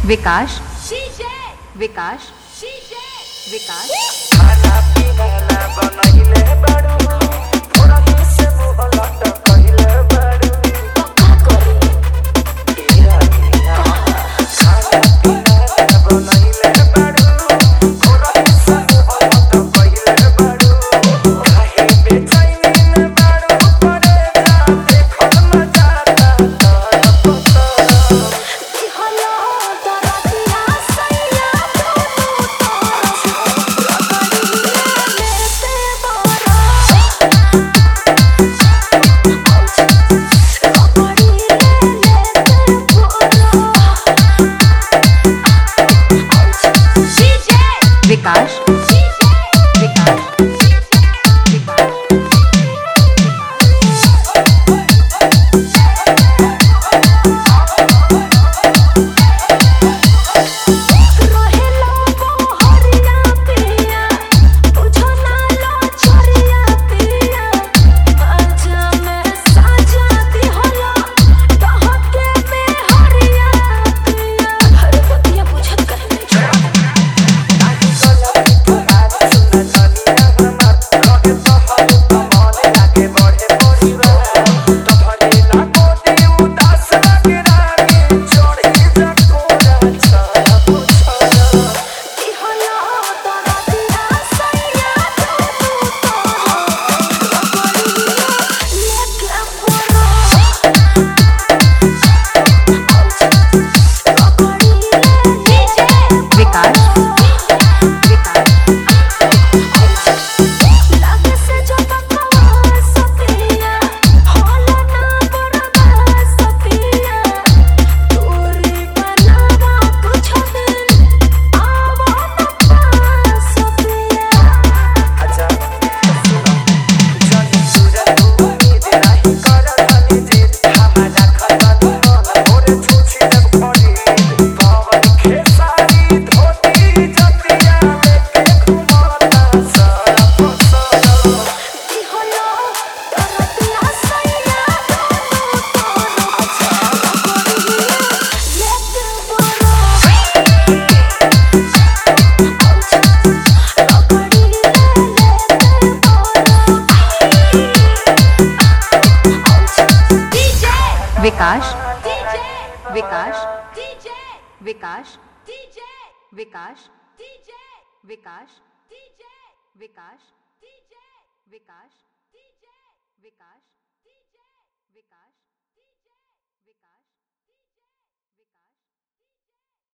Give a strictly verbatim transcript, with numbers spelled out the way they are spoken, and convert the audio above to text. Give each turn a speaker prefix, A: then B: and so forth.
A: विकास विकास विकास
B: खाना पीना ना बनैले बाड़ू थोड़ा ही से मुंह लटकैले बाड़ू का करी तेरा बिना खाना पीना ना बनैले बाड़ू थोड़ा ही से मुंह लटकैले बाड़ू काहे बेचैनी न बाड़ू परे जा देखो न जाता तरफ तरफ
C: दिहलो दरदिया सैया
A: विकास विकास
C: रहेला बहरिया पिया बुझो ना लो छोरिया पिया आजा में साजा दिहलो दहके में हरिया पिया हर बतिया बुझत कहे
B: आही गलती तोहार सुन धनिया हमार रहे तोहर कमल लागे बढ़े परिवार तोहरे लागो दे उदास लागे रानी चढ़ी जा कोरा छरप छरप
C: दिहलो दरदिया सैया
A: विकास विकास
C: लागे से जो बकवास सपिया होला ना बरबास सपिया दूरी बनावा कुछ दिन आवा ना पास सपिया
B: आजा सुनो जानी सूरज उम्मीद नाही कर धनी जीत हमारा खतन मन मोरे छूछी जब पड़ी पवन खेसारी धोती जतिया लेके घुमाता सरप सरप
C: दिहलो दरदिया सैया
B: अच्छा
C: लेके बरो
A: विकास विकास विकास विकास विकास विकास विकास विकास विकास विकास